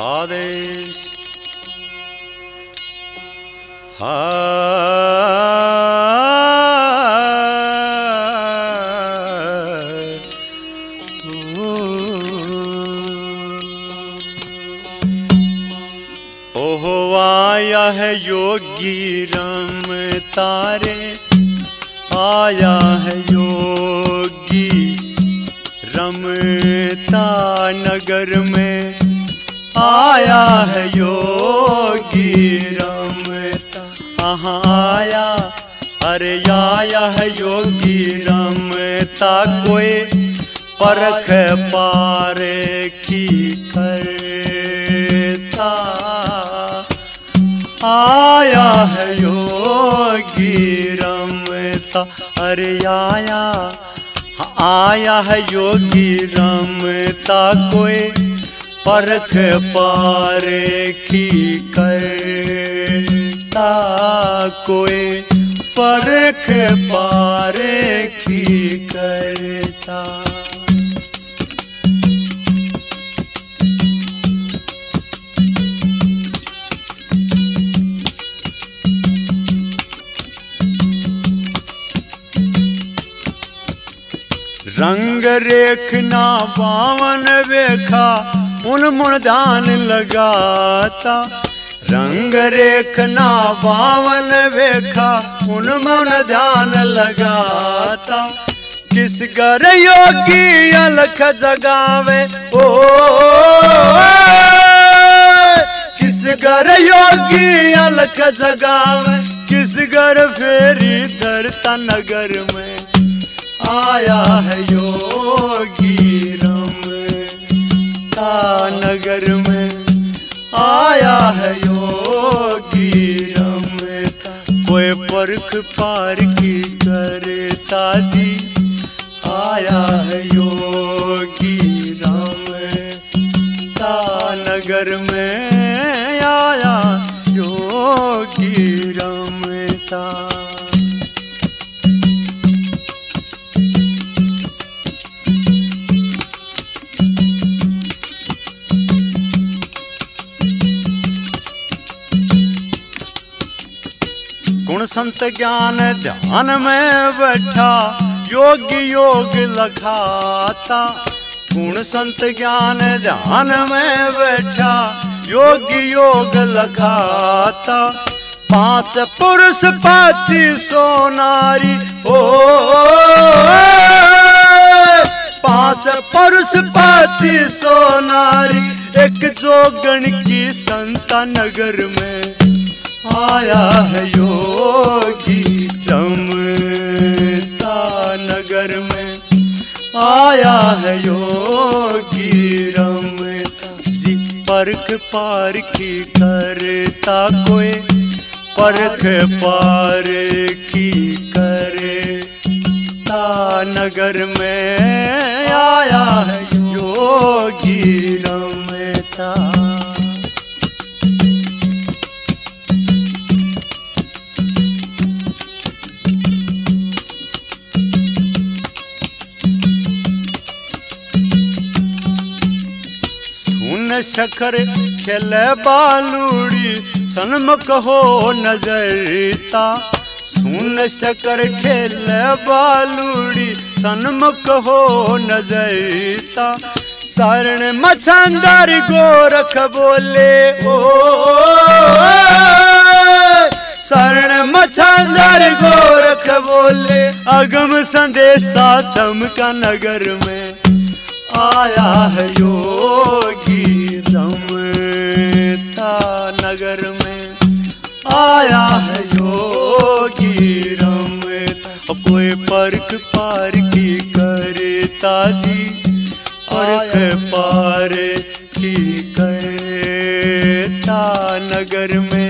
आदेश ओहो आया है योगी राम तारे, आया है योगी रमता नगर में, आया है योगी रमता। कहाँ आया, अरे आया है योगी रमता, कोई परख पारे की करता। आया है योगी रमता, अरे आया है योगी रमता, कोई परख पारे की करता, कोई परख पारे की करता। रंग रेखना बावन वेखा, उन मुन ध्यान लगाता। रंग रेखना बावन वेखा, उन मुन ध्यान लगाता। किस घर योगी अलख जगावे, ओ किस घर योगी अलख जगावे, किस घर फेरी धरता नगर में। आया है योगी रमता नगर में, आया है योगी रमता, कोई परख पार की करता जी। आया है योगी रमता नगर में, आया योगी रमता। गुण संत ज्ञान ध्यान में बैठा, योगी योग लखाता। गुण संत ज्ञान ध्यान में बैठा, योगी योग लखाता। पांच पुरुष पाची सोनारी, ओ पांच पुरुष पाची सोनारी, एक जोगण की संता नगर में। आया है योगी रमता नगर में, आया है योगी रमता जी। परख पार की करता, कोई परख पार की करता नगर में। आया है योगी रमता। शकर खेले बालूड़ी, सन्मुख हो नजरता। सुन शकर खेले बालूड़ी, सन्मुख हो नजरता। शरण मछंदर गोरख बोले, ओ शरण मछंदर गोरख बोले, अगम संदेशा चमका नगर में। आया है योगी रमता नगर में, आया है योगी रमता, कोई परख पार की करता जी। परख पार की करता नगर में।